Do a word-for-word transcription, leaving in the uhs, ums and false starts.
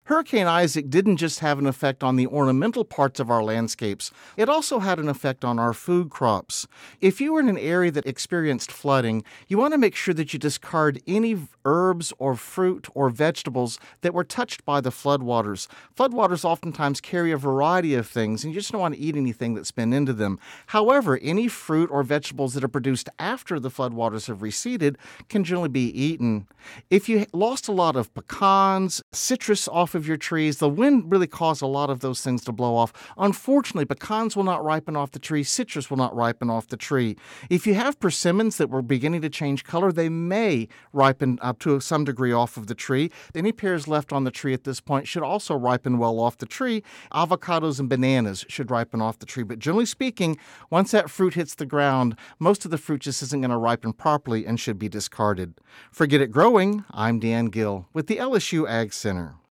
Hurricane Isaac didn't just have an effect on the ornamental parts of our landscapes, it also had an effect on our food crops. If you were in an area that experienced flooding, you want to make sure that you discard any herbs or fruit or vegetables that were touched by the floodwaters. Floodwaters oftentimes carry a variety of things, and you just don't want to eat anything that's been into them. However, any fruit or vegetables that are produced after the floodwaters have receded can generally be eaten. If you lost a lot of pecans, citrus off of your trees, the wind really caused a lot of those things to blow off. Unfortunately, pecans will not ripen off the tree, citrus will not ripen off the tree. If you have persimmons that were beginning to change color, they may ripen up to some degree off of the tree. Any pears left on the tree at this point should also ripen well off the tree. Avocados and bananas should ripen off the tree. But generally speaking, once that fruit hits the ground, most of the fruit just isn't going to ripen properly and should be discarded. For Get It Growing, I'm Dan Gill with the L S U Ag Center.